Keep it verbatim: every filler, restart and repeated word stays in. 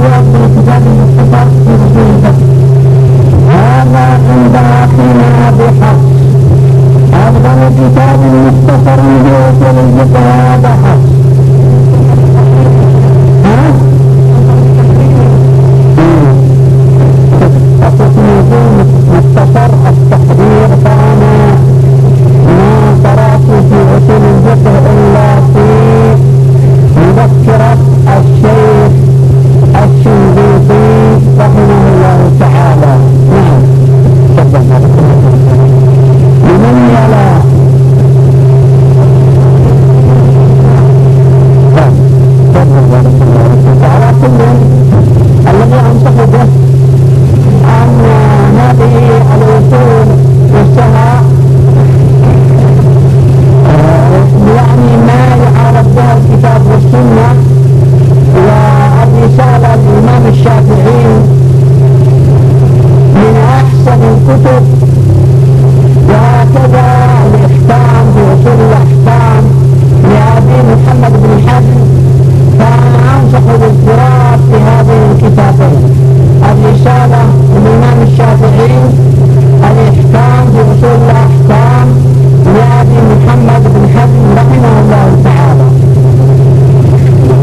الرياض من كتاب المختصر في أصول الفقه. هذا عند أخينا بحق أفضل كتاب مختصر في أصول الفقه هذا حق. ها؟ تصنيفون مختصر التحرير، فأنا ما قرأت في أصول الفقه إلا في مذكرة الشيخ الشنقيطي رحمه الله تعالى. نعم تفضل. لمن يلا على كل الذي أنصح به عن هذه الأصول والسماء يعني ما يعارض بها الكتاب والسنة والرسالة الإمام الشافعي من أحسن الكتب